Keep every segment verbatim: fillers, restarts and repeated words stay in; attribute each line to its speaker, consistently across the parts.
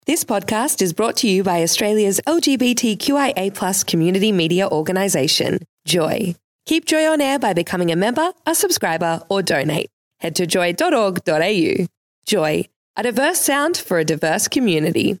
Speaker 1: This podcast is brought to you by Australia's L G B T Q I A plus community media organisation, Joy. Keep Joy on air by becoming a member, a subscriber, or donate. Head to joy dot org dot a u. Joy, a diverse sound for a diverse community.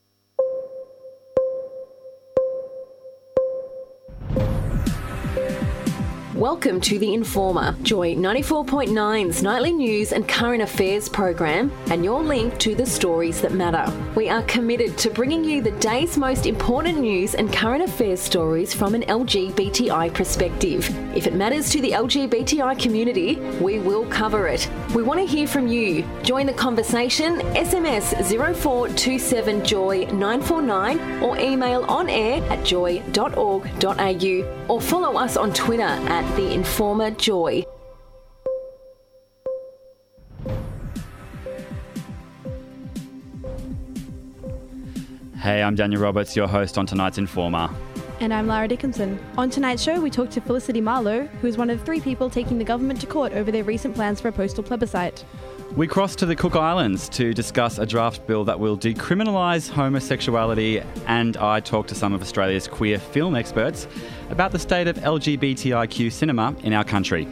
Speaker 2: Welcome to The Informer, Joy ninety-four point nine's nightly news and current affairs program, and your link to the stories that matter. We are committed to bringing you the day's most important news and current affairs stories from an L G B T I perspective. If it matters to the L G B T I community, we will cover it. We want to hear from you. Join the conversation, S M S zero four two seven joy nine four nine or email on air at joy dot org dot a u or follow us on Twitter at The Informer Joy.
Speaker 3: Hey, I'm Daniel Roberts, your host on tonight's Informer.
Speaker 4: And I'm Lara Dickinson. On tonight's show, we talk to Felicity Marlowe, who is one of three people taking the government to court over their recent plans for a postal plebiscite.
Speaker 3: We cross to the Cook Islands to discuss a draft bill that will decriminalise homosexuality, and I talk to some of Australia's queer film experts about the state of L G B T I Q cinema in our country.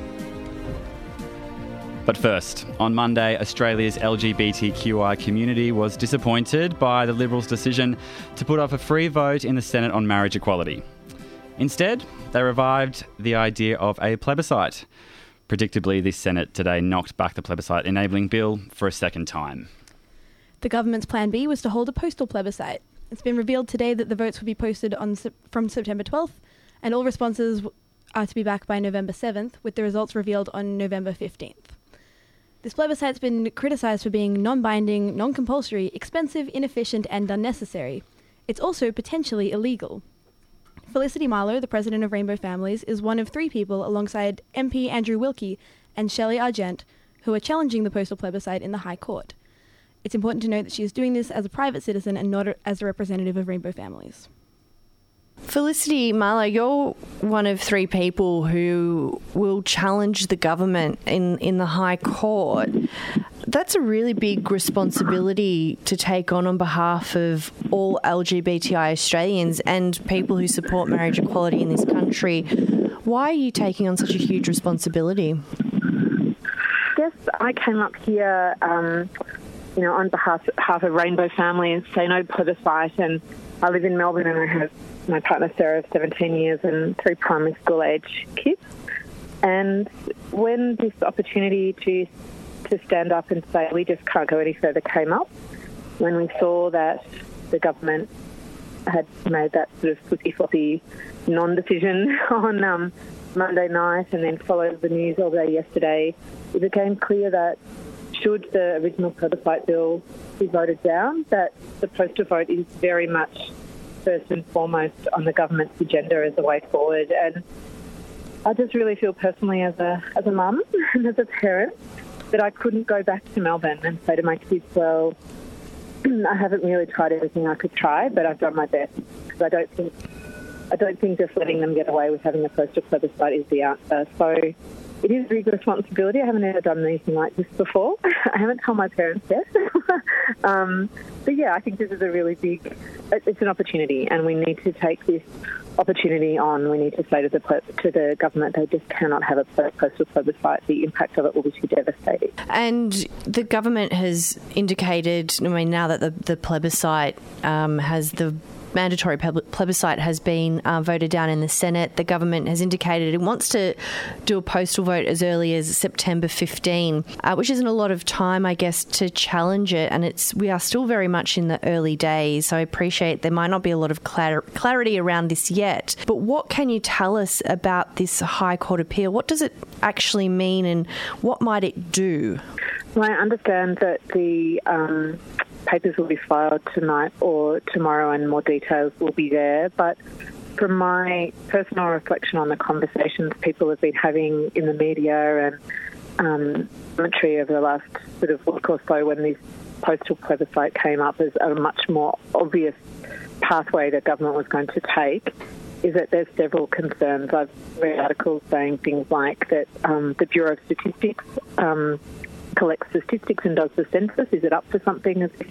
Speaker 3: But first, on Monday, Australia's L G B T Q I community was disappointed by the Liberals' decision to put off a free vote in the Senate on marriage equality. Instead, they revived the idea of a plebiscite. Predictably, the Senate today knocked back the plebiscite enabling bill for a second time.
Speaker 4: The government's plan B was to hold a postal plebiscite. It's been revealed today that the votes will be posted on from September twelfth, and all responses are to be back by November seventh, with the results revealed on November fifteenth. This plebiscite's been criticised for being non-binding, non-compulsory, expensive, inefficient and unnecessary. It's also potentially illegal. Felicity Marlowe, the president of Rainbow Families, is one of three people alongside M P Andrew Wilkie and Shelley Argent who are challenging the postal plebiscite in the High Court. It's important to note that she is doing this as a private citizen and not as a representative of Rainbow Families.
Speaker 5: Felicity Marlowe, you're one of three people who will challenge the government in, in the High Court. That's a really big responsibility to take on on behalf of all L G B T I Australians and people who support marriage equality in this country. Why are you taking on such a huge responsibility?
Speaker 6: Yes, I came up here, um, you know, on behalf, behalf of Rainbow Families, Say No Plebiscite, and I live in Melbourne and I have my partner Sarah of seventeen years and three primary school age kids. And when this opportunity to to stand up and say we just can't go any further came up, when we saw that the government had made that sort of flippy-floppy non-decision on um, Monday night and then followed the news all day yesterday, it became clear that should the original plebiscite bill be voted down, that the postal vote is very much first and foremost on the government's agenda as a way forward. And I just really feel personally as a as a mum and as a parent that I couldn't go back to Melbourne and say to my kids, well, I haven't really tried everything I could try, but I've done my best. Because I don't think I don't think just letting them get away with having a postal plebiscite is the answer. So it is a big responsibility. I haven't ever done anything like this before. I haven't told my parents yet. um, but yeah, I think this is a really big, it's an opportunity, and we need to take this opportunity on. We need to say to the to the government they just cannot have a postal plebiscite. The impact of it will be too devastating.
Speaker 5: And the government has indicated, I mean, now that the, the plebiscite um, has the mandatory plebiscite has been uh, voted down in the Senate, the government has indicated it wants to do a postal vote as early as September fifteenth, uh, which isn't a lot of time, I guess, to challenge it. And it's we are still very much in the early days, so I appreciate there might not be a lot of clar- clarity around this yet. But what can you tell us about this High Court appeal? What does it actually mean and what might it do?
Speaker 6: Well, I understand that the um, papers will be filed tonight or tomorrow and more details will be there. But from my personal reflection on the conversations people have been having in the media and um, commentary over the last sort of week or so when this postal plebiscite came up as a much more obvious pathway that government was going to take, is that there's several concerns. I've read articles saying things like that um, the Bureau of Statistics um, collects statistics and does the census. Is it up for something as if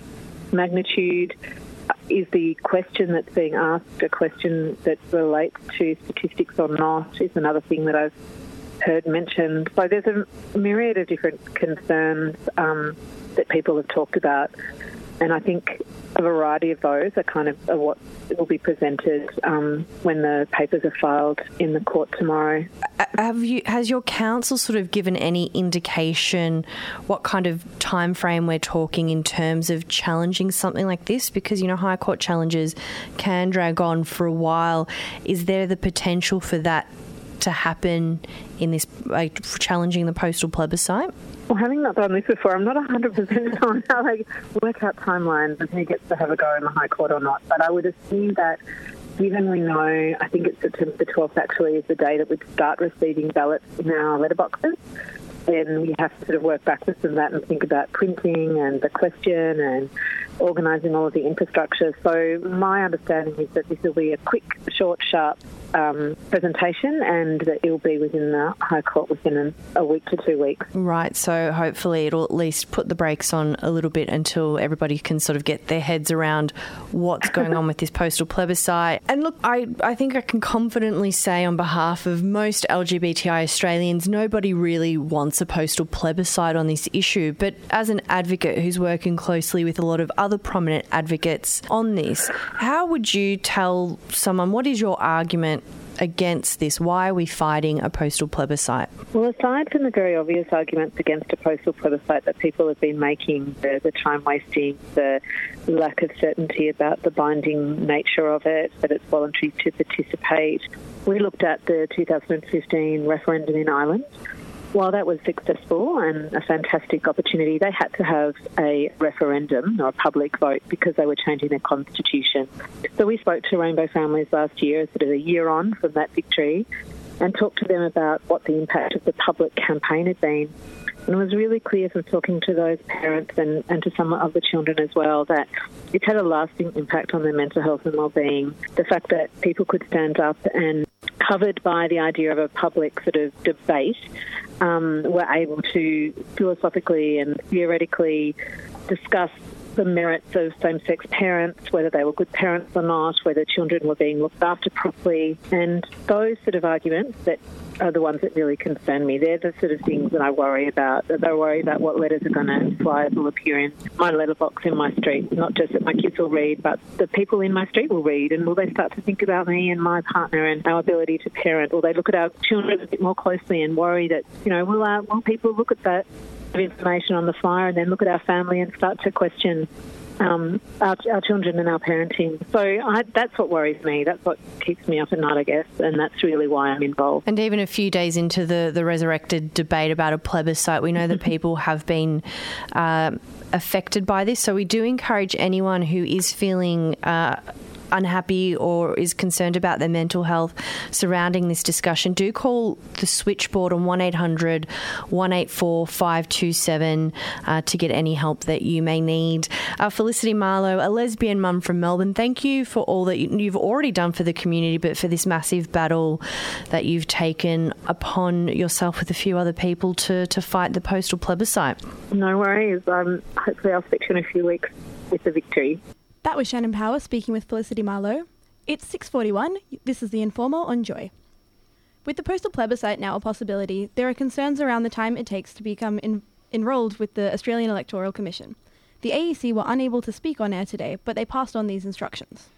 Speaker 6: magnitude? Is the question that's being asked a question that relates to statistics or not is another thing that I've heard mentioned. So there's a myriad of different concerns um, that people have talked about, and I think a variety of those are kind of are what will be presented um, when the papers are filed in the court tomorrow.
Speaker 5: Have you? Has your counsel sort of given any indication what kind of time frame we're talking in terms of challenging something like this? Because, you know, High Court challenges can drag on for a while. Is there the potential for that to happen in this, like, challenging the postal plebiscite?
Speaker 6: Well, having not done this before, I'm not one hundred percent on how they work out timelines and who gets to have a go in the High Court or not. But I would assume that given we know, I think it's September the twelfth actually is the day that we'd start receiving ballots in our letterboxes, then we have to sort of work backwards from that and think about printing and the question and organising all of the infrastructure. So my understanding is that this will be a quick, short, sharp um, presentation, and that it will be within the High Court within a, a week to two weeks.
Speaker 5: Right, so hopefully it'll at least put the brakes on a little bit until everybody can sort of get their heads around what's going on with this postal plebiscite. And look, I, I think I can confidently say on behalf of most L G B T I Australians, nobody really wants a postal plebiscite on this issue. But as an advocate who's working closely with a lot of other prominent advocates on this, how would you tell someone, what is your argument against this? Why are we fighting a postal plebiscite?
Speaker 6: Well, aside from the very obvious arguments against a postal plebiscite that people have been making, the, the time wasting, the lack of certainty about the binding nature of it, that it's voluntary to participate, we looked at the two thousand fifteen referendum in Ireland. While that was successful and a fantastic opportunity, they had to have a referendum or a public vote because they were changing their constitution. So we spoke to Rainbow Families last year, sort of a year on from that victory, and talked to them about what the impact of the public campaign had been. And it was really clear from talking to those parents and, and to some of the children as well that it had a lasting impact on their mental health and well-being. The fact that people could stand up and, covered by the idea of a public sort of debate, um, were able to philosophically and theoretically discuss the merits of same-sex parents, whether they were good parents or not, whether children were being looked after properly. And those sort of arguments that are the ones that really concern me. They're the sort of things that I worry about. That I worry about what letters are going to, flyers will appear in my letterbox in my street. Not just that my kids will read, but the people in my street will read. And will they start to think about me and my partner and our ability to parent? Will they look at our children a bit more closely and worry that, you know, will, our, will people look at that information on the flyer and then look at our family and start to question um, our, our children and our parenting. So I, that's what worries me. That's what keeps me up at night, I guess, and that's really why I'm involved.
Speaker 5: And even a few days into the, the resurrected debate about a plebiscite, we know that people have been uh, affected by this. So we do encourage anyone who is feeling uh, unhappy or is concerned about their mental health surrounding this discussion, do call the switchboard on one eight hundred, one eight four, five two seven uh, to get any help that you may need. Uh, Felicity Marlowe, a lesbian mum from Melbourne, thank you for all that you, you've already done for the community, but for this massive battle that you've taken upon yourself with a few other people to, to fight the postal plebiscite.
Speaker 6: No worries. Um, hopefully I'll speak to you in a few weeks with the victory.
Speaker 4: That was Shannon Power speaking with Felicity Marlowe. It's six forty-one. This is The Informer on Joy. With the postal plebiscite now a possibility, there are concerns around the time it takes to become in- enrolled with the Australian Electoral Commission. The A E C were unable to speak on air today, but they passed on these instructions.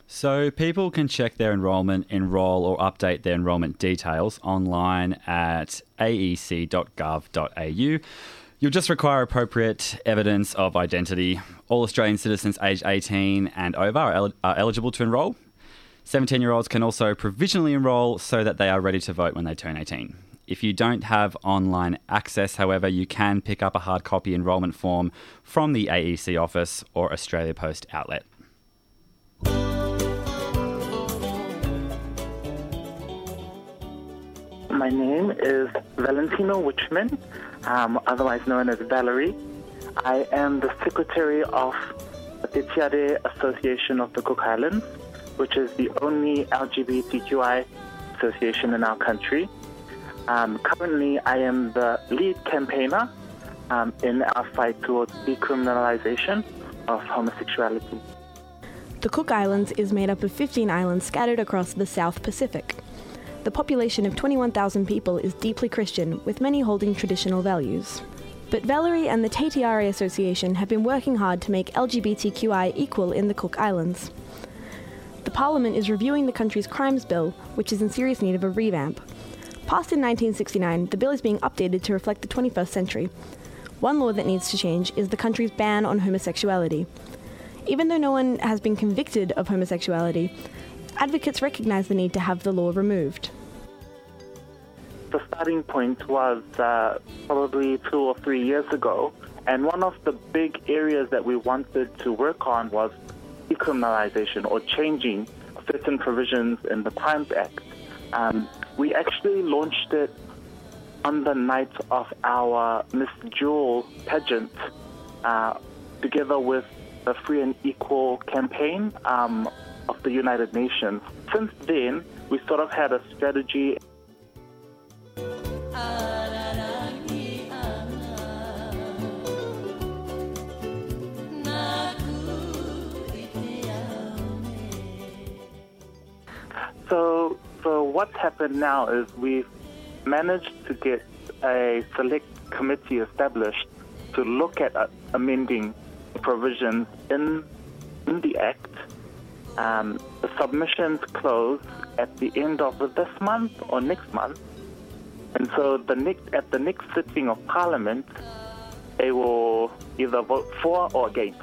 Speaker 3: So people can check their enrolment, enrol or update their enrolment details online at a e c dot gov dot a u. You'll just require appropriate evidence of identity. All Australian citizens aged eighteen and over are, el- are eligible to enrol. seventeen-year-olds can also provisionally enrol so that they are ready to vote when they turn eighteen. If you don't have online access, however, you can pick up a hard copy enrolment form from the A E C office or Australia Post outlet.
Speaker 7: My name is Valentino Wichman, um, otherwise known as Valerie. I am the secretary of the Tetiade Association of the Cook Islands, which is the only L G B T Q I association in our country. Um, currently, I am the lead campaigner um, in our fight towards decriminalization of homosexuality.
Speaker 4: The Cook Islands is made up of fifteen islands scattered across the South Pacific. The population of twenty-one thousand people is deeply Christian, with many holding traditional values. But Valerie and the Te Tiare Association have been working hard to make L G B T Q I equal in the Cook Islands. The Parliament is reviewing the country's crimes bill, which is in serious need of a revamp. Passed in nineteen sixty-nine, the bill is being updated to reflect the twenty-first century. One law that needs to change is the country's ban on homosexuality. Even though no one has been convicted of homosexuality, advocates recognise the need to have the law removed.
Speaker 7: The starting point was uh, probably two or three years ago, and one of the big areas that we wanted to work on was decriminalization or changing certain provisions in the Crimes Act. Um, we actually launched it on the night of our Miss Jewel pageant, uh, together with the Free and Equal campaign um, of the United Nations. Since then, we sort of had a strategy. So, so what's happened now is we've managed to get a select committee established to look at uh, amending provisions in in the Act. Um, the submissions close at the end of this month or next month, and so the next at the next sitting of Parliament, they will either vote for or against.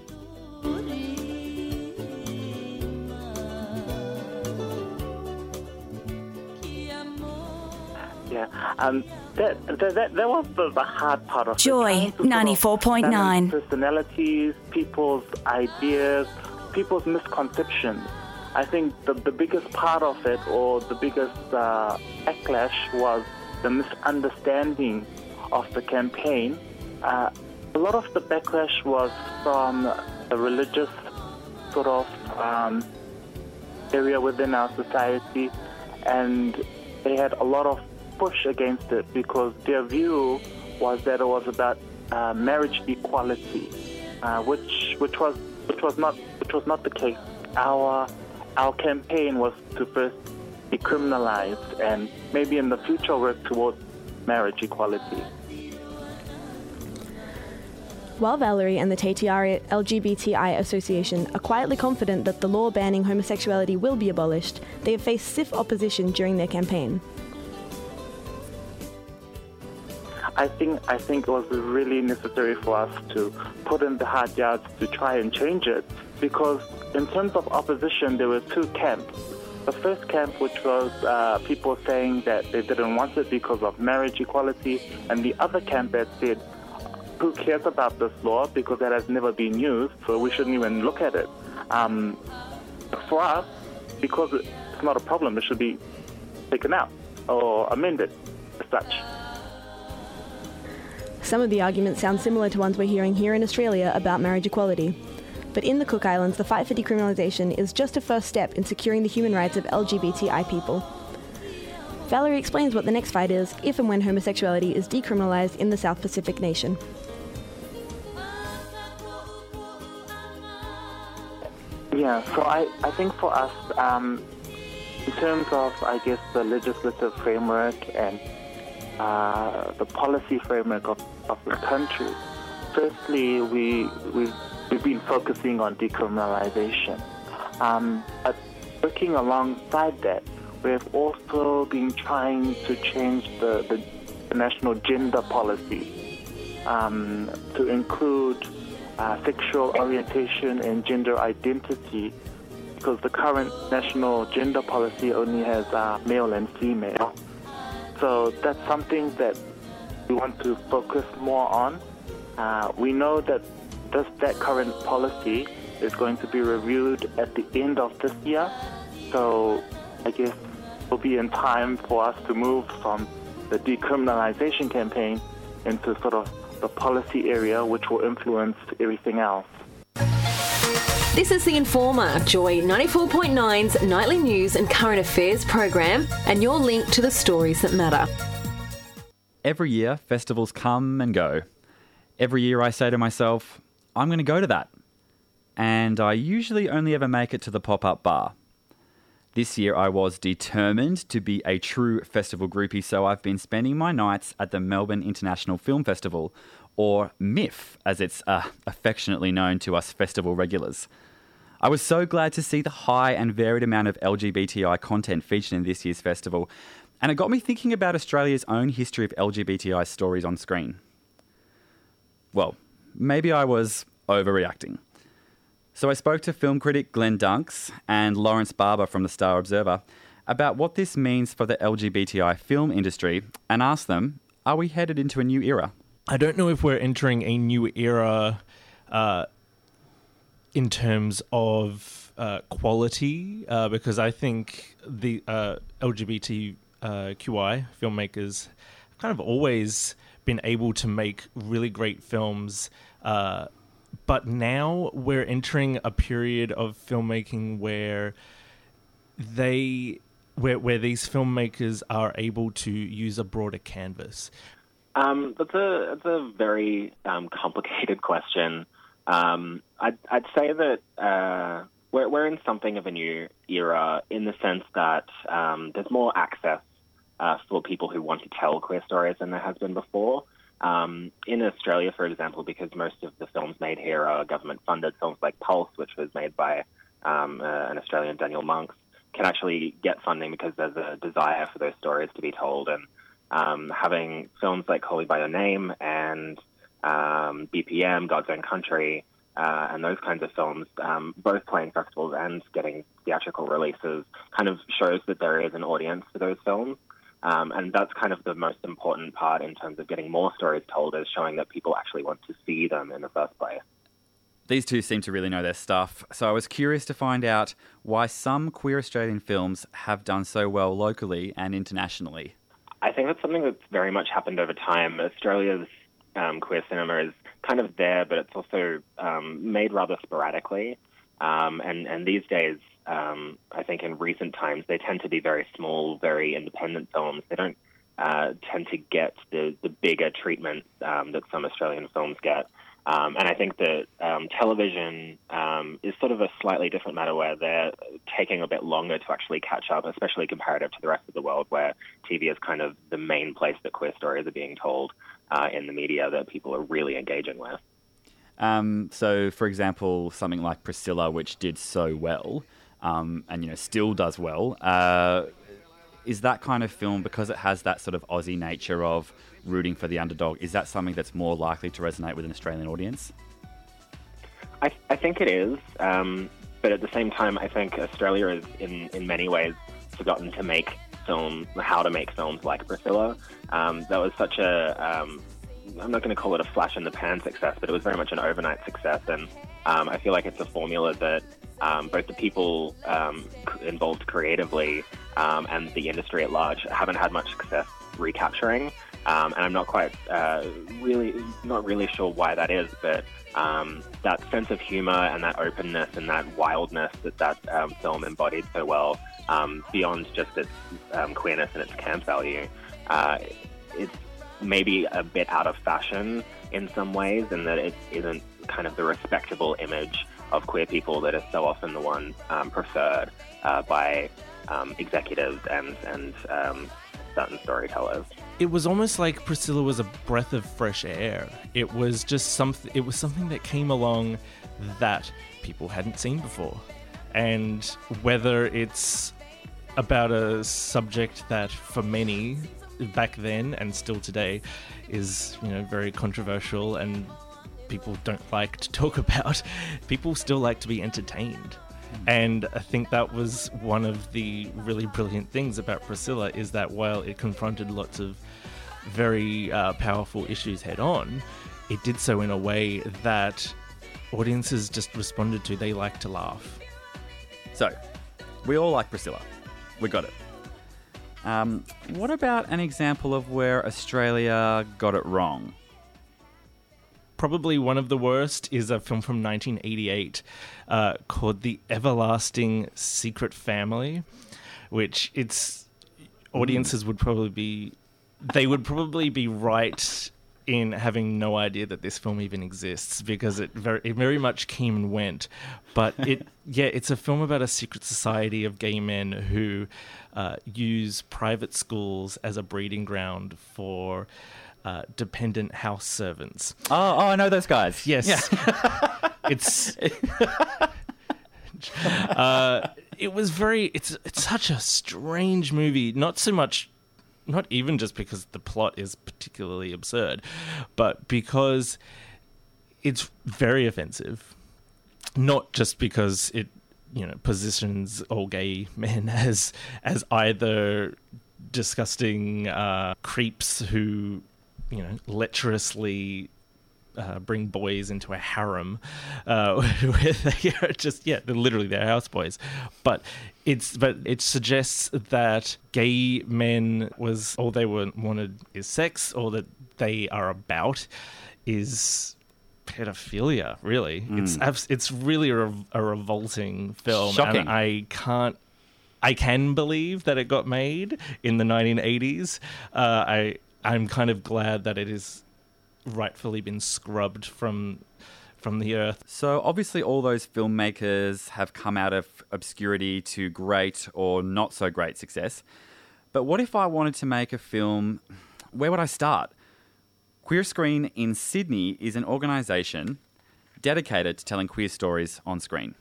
Speaker 7: Yeah, um, that, that, that, that was the, the hard part of
Speaker 8: Joy ninety-four point nine.
Speaker 7: Personalities, people's ideas, people's misconceptions. I think the, the biggest part of it, or the biggest uh, backlash, was the misunderstanding of the campaign. Uh, a lot of the backlash was from the religious sort of um, area within our society, and they had a lot of push against it because their view was that it was about uh, marriage equality, uh, which which was which was not which was not the case. Our our campaign was to first decriminalize and maybe in the future work towards marriage equality.
Speaker 4: While Valerie and the Te Tiare L G B T I Association are quietly confident that the law banning homosexuality will be abolished, they have faced stiff opposition during their campaign.
Speaker 7: I think I think it was really necessary for us to put in the hard yards to try and change it, because in terms of opposition, there were two camps. The first camp, which was uh, people saying that they didn't want it because of marriage equality, and the other camp that said, who cares about this law because that has never been used, so we shouldn't even look at it. Um, for us, because it's not a problem, it should be taken out or amended as such.
Speaker 4: Some of the arguments sound similar to ones we're hearing here in Australia about marriage equality. But in the Cook Islands, the fight for decriminalisation is just a first step in securing the human rights of L G B T I people. Valerie explains what the next fight is if and when homosexuality is decriminalised in the South Pacific nation.
Speaker 7: Yeah, so I, I think for us, um, in terms of, I guess, the legislative framework and uh, the policy framework of, of the country, firstly, we, we've, we've been focusing on decriminalization. Um, but working alongside that, we have also been trying to change the, the, the national gender policy um, to include Uh, sexual orientation and gender identity, because the current national gender policy only has uh, male and female. So that's something that we want to focus more on. Uh, we know that this, that current policy is going to be reviewed at the end of this year. So I guess it will be in time for us to move from the decriminalization campaign into sort of the policy area, which will influence everything else.
Speaker 2: This is The Informer, Joy ninety-four point nine's nightly news and current affairs program, and your link to the stories that matter.
Speaker 3: Every year, festivals come and go. Every year I say to myself, I'm going to go to that. and I usually only ever make it to the pop-up bar. This year I was determined to be a true festival groupie, so I've been spending my nights at the Melbourne International Film Festival, or M I F, as it's uh, affectionately known to us festival regulars. I was so glad to see the high and varied amount of L G B T I content featured in this year's festival, and it got me thinking about Australia's own history of L G B T I stories on screen. Well, maybe I was overreacting. So I spoke to film critic Glenn Dunks and Lawrence Barber from the Star Observer about what this means for the L G B T I film industry and asked them, are we headed into a new era?
Speaker 9: I don't know if we're entering a new era uh, in terms of uh, quality, uh, because I think the uh, L G B T Q I filmmakers have kind of always been able to make really great films, uh, but now we're entering a period of filmmaking where they, where where these filmmakers are able to use a broader canvas.
Speaker 10: Um, that's a that's a very um, complicated question. Um, I'd I'd say that uh, we're we're in something of a new era in the sense that um, there's more access uh, for people who want to tell queer stories than there has been before. Um, in Australia, for example, because most of the films made here are government-funded, films like Pulse, which was made by um, uh, an Australian, Daniel Monks, can actually get funding because there's a desire for those stories to be told. And um, having films like Call Me By Your Name and um, B P M, God's Own Country, uh, and those kinds of films, um, both playing festivals and getting theatrical releases, kind of shows that there is an audience for those films. Um, and that's kind of the most important part in terms of getting more stories told, is showing that people actually want to see them in the first place.
Speaker 3: These two seem to really know their stuff, so I was curious to find out why some queer Australian films have done so well locally and internationally.
Speaker 10: I think that's something that's very much happened over time. Australia's um, queer cinema is kind of there, but it's also um, made rather sporadically. Um, and, and these days, um, I think in recent times, they tend to be very small, very independent films. They don't uh, tend to get the, the bigger treatment um, that some Australian films get. Um, and I think that um, television um, is sort of a slightly different matter, where they're taking a bit longer to actually catch up, especially comparative to the rest of the world, where T V is kind of the main place that queer stories are being told uh, in the media that people are really engaging with.
Speaker 3: Um, so, for example, something like Priscilla, which did so well, um, and you know still does well, uh, is that kind of film, because it has that sort of Aussie nature of rooting for the underdog, is that something that's more likely to resonate with an Australian audience?
Speaker 10: I, I think it is, um, but at the same time, I think Australia is, in, in many ways, forgotten to make film, how to make films like Priscilla. Um, that was such a, um, I'm not going to call it a flash-in-the-pan success, but it was very much an overnight success, and um, I feel like it's a formula that um, both the people um, involved creatively um, and the industry at large haven't had much success recapturing. Um, and I'm not quite uh, really, not really sure why that is, but um, that sense of humor and that openness and that wildness that that um, film embodied so well, um, beyond just its um, queerness and its camp value, uh, it's maybe a bit out of fashion in some ways, in that it isn't kind of the respectable image of queer people that is so often the one um, preferred uh, by um, executives and and um, certain storytellers.
Speaker 9: It was almost like Priscilla was a breath of fresh air. It was just something. It was something that came along that people hadn't seen before, and whether it's about a subject that for many back then and still today is, you know, very controversial and people don't like to talk about, people still like to be entertained. And I think that was one of the really brilliant things about Priscilla, is that while it confronted lots of very uh, powerful issues head on, it did so in a way that audiences just responded to. They like to laugh.
Speaker 3: So, we all like Priscilla. We got it. Um, what about an example of where Australia got it wrong?
Speaker 9: Probably one of the worst is a film from nineteen eighty-eight uh, called The Everlasting Secret Family, which its audiences would probably be, they would probably be right in having no idea that this film even exists because it very it very much came and went. But it yeah, it's a film about a secret society of gay men who uh, use private schools as a breeding ground for uh, dependent house servants.
Speaker 3: Oh, oh, I know those guys.
Speaker 9: Yes,
Speaker 3: yeah.
Speaker 9: it's. uh, it was very. It's it's such a strange movie. Not so much. Not even just because the plot is particularly absurd, but because it's very offensive. Not just because it, you know, positions all gay men as as either disgusting uh, creeps who, you know, lecherously uh, bring boys into a harem, uh, where they are just yeah, they're literally their houseboys, but. It's but it suggests that gay men was all they were, wanted is sex, or that they are about is pedophilia. Really, mm. it's abs- it's really a, a revolting film,
Speaker 3: Shocking.
Speaker 9: and I can't. I can believe that it got made in the nineteen eighties. Uh, I I'm kind of glad that it has rightfully been scrubbed from. from the earth.
Speaker 3: So obviously all those filmmakers have come out of obscurity to great or not so great success. But what if I wanted to make a film? Where would I start? Queer Screen in Sydney is an organisation dedicated to telling queer stories on screen.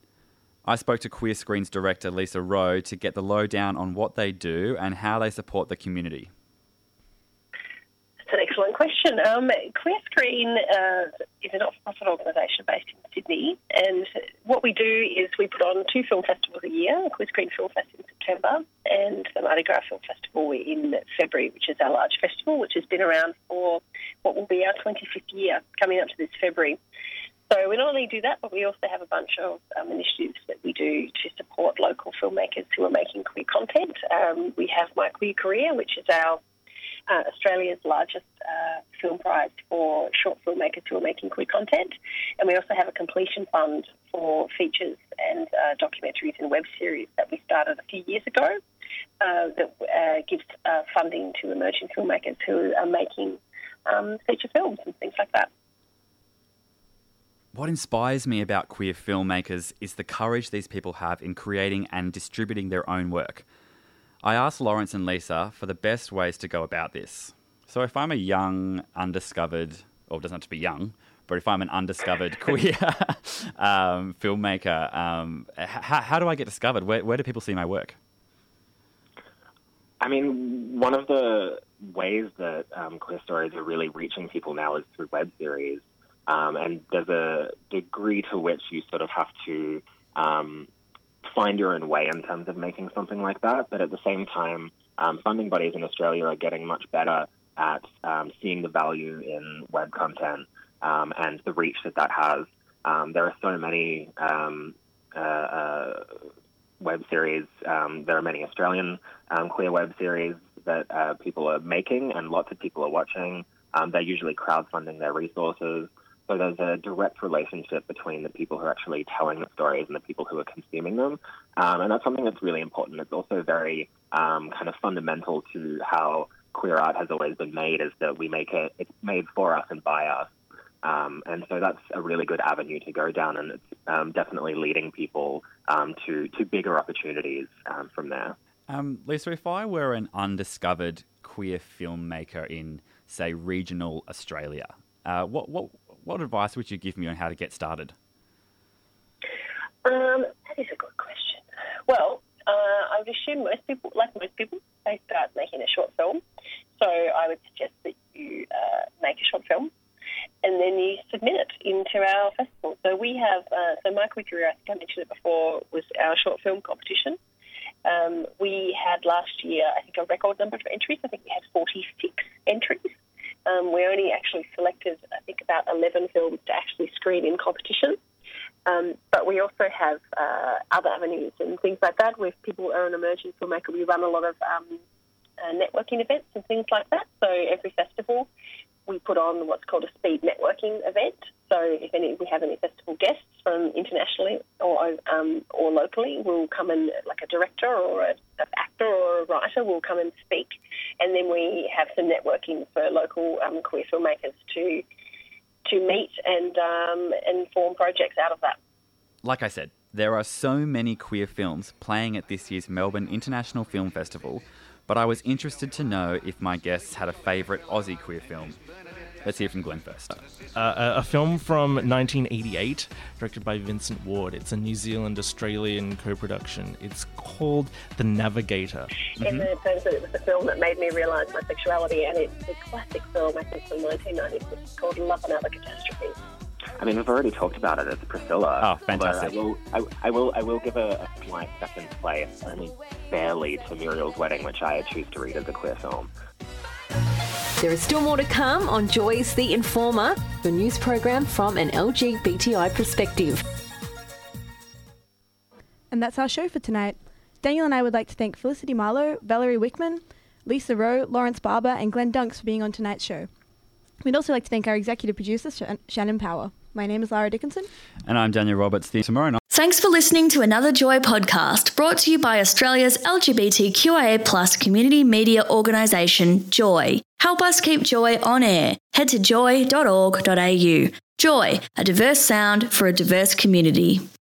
Speaker 3: I spoke to Queer Screen's director Lisa Rowe to get the lowdown on what they do and how they support the community.
Speaker 11: That's an excellent question. Um, Queer Screen uh, is a not-for-profit organisation based in Sydney, and what we do is we put on two film festivals a year, Queer Screen Film Fest in September and the Mardi Gras Film Festival in February, which is our large festival, which has been around for what will be our twenty-fifth year, coming up to this February. So we not only do that, but we also have a bunch of um, initiatives that we do to support local filmmakers who are making queer content. Um, we have My Queer Career, which is our Uh, Australia's largest uh, film prize for short filmmakers who are making queer content. And we also have a completion fund for features and uh, documentaries and web series that we started a few years ago uh, that uh, gives uh, funding to emerging filmmakers who are making um, feature films and things like that.
Speaker 3: What inspires me about queer filmmakers is the courage these people have in creating and distributing their own work. I asked Lawrence and Lisa for the best ways to go about this. So if I'm a young, undiscovered, or it doesn't have to be young, but if I'm an undiscovered queer um, filmmaker, um, how, how do I get discovered? Where, where do people see my work?
Speaker 10: I mean, one of the ways that um, queer stories are really reaching people now is through web series. Um, and there's a degree to which you sort of have to um, find your own way in terms of making something like that. But at the same time, um, funding bodies in Australia are getting much better at um, seeing the value in web content um, and the reach that that has. Um, there are so many um, uh, uh, web series. Um, there are many Australian um, queer web series that uh, people are making and lots of people are watching. Um, they're usually crowdfunding their resources. So there's a direct relationship between the people who are actually telling the stories and the people who are consuming them. Um, and that's something that's really important. It's also very um, kind of fundamental to how queer art has always been made, is that we make it, it's made for us and by us. Um, and so that's a really good avenue to go down, and it's um, definitely leading people um, to, to bigger opportunities um, from there.
Speaker 3: Um, Lisa, if I were an undiscovered queer filmmaker in, say, regional Australia, uh, what what What advice would you give me on how to get started?
Speaker 11: Um, that is a good question. Well, uh, I would assume most people, like most people, they start making a short film. So I would suggest that you uh, make a short film and then you submit it into our festival. So we have, uh, so My Queer Career, I think I mentioned it before, was our short film competition. Um, we had last year, I think, a record number of entries. I think we had forty-six entries. Um, we only actually selected, I think, about eleven films to actually screen in competition. Um, but we also have uh, other avenues and things like that. If people are an emerging filmmaker, we run a lot of um, uh, networking events and things like that. So every festival, we put on what's called a speed networking event. So if any, we have any festival guests from internationally or um, or locally will come in, like a director or a, an actor or a writer will come and speak. And then we have some networking for local um, queer filmmakers to to meet and um, and form projects out of that.
Speaker 3: Like I said, there are so many queer films playing at this year's Melbourne International Film Festival, but I was interested to know if my guests had a favourite Aussie queer film. Let's hear from Glenn first.
Speaker 9: Uh, a film from nineteen eighty-eight, directed by Vincent Ward. It's a New Zealand-Australian co-production. It's called The Navigator.
Speaker 11: Mm-hmm. In the terms of it was the film that made me realise my sexuality, and it's a classic film, I think, from nineteen ninety. It's called Love and Other Catastrophe.
Speaker 10: I mean, we've already talked about it as Priscilla.
Speaker 3: Oh, fantastic.
Speaker 10: I will, I, I will, I will give a, a slight second place, only barely, to Muriel's Wedding, which I choose to read as a queer film.
Speaker 2: There is still more to come on Joy's The Informer, your news program from an L G B T I perspective.
Speaker 4: And that's our show for tonight. Daniel and I would like to thank Felicity Marlowe, Valerie Wickman, Lisa Rowe, Lawrence Barber and Glenn Dunks for being on tonight's show. We'd also like to thank our executive producer, Sh- Shannon Power. My name is Lara Dickinson.
Speaker 3: And I'm Daniel Roberts. The tomorrow night.
Speaker 8: Thanks for listening to another Joy podcast brought to you by Australia's L G B T Q I A plus community media organisation, Joy. Help us keep Joy on air. Head to joy dot org dot a u. Joy, a diverse sound for a diverse community.